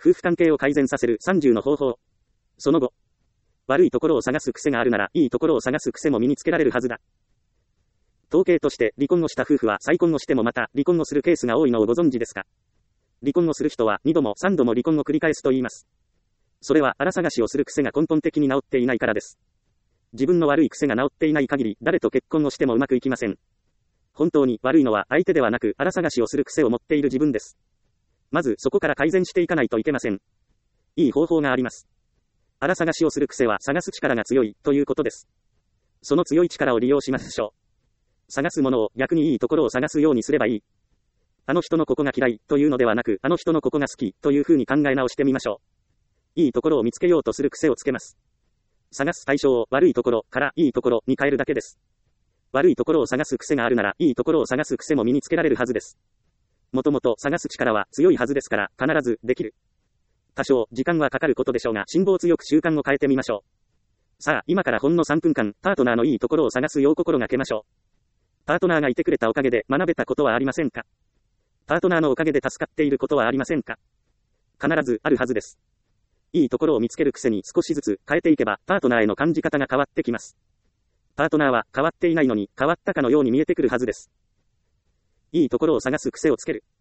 夫婦関係を改善させる30の方法。その後、悪いところを探す癖があるなら、いいところを探す癖も身につけられるはずだ。統計として、離婚をした夫婦は再婚をしてもまた離婚をするケースが多いのをご存知ですか？離婚をする人は2度も3度も離婚を繰り返すと言います。それは荒探しをする癖が根本的に治っていないからです。自分の悪い癖が治っていない限り、誰と結婚をしてもうまくいきません。本当に悪いのは相手ではなく、荒探しをする癖を持っている自分です。まずそこから改善していかないといけません。いい方法があります。荒探しをする癖は探す力が強いということです。その強い力を利用しましょう。探すものを逆にいいところを探すようにすればいい。あの人のここが嫌いというのではなく、あの人のここが好きという風に考え直してみましょう。いいところを見つけようとする癖をつけます。探す対象を悪いところからいいところに変えるだけです。悪いところを探す癖があるなら、いいところを探す癖も身につけられるはずです。もともと探す力は強いはずですから、必ずできる。多少時間はかかることでしょうが、辛抱強く習慣を変えてみましょう。さあ、今からほんの3分間、パートナーのいいところを探すよう心がけましょう。パートナーがいてくれたおかげで学べたことはありませんか？パートナーのおかげで助かっていることはありませんか？必ずあるはずです。いいところを見つける癖に少しずつ変えていけば、パートナーへの感じ方が変わってきます。パートナーは変わっていないのに変わったかのように見えてくるはずです。いいところを探す癖をつける。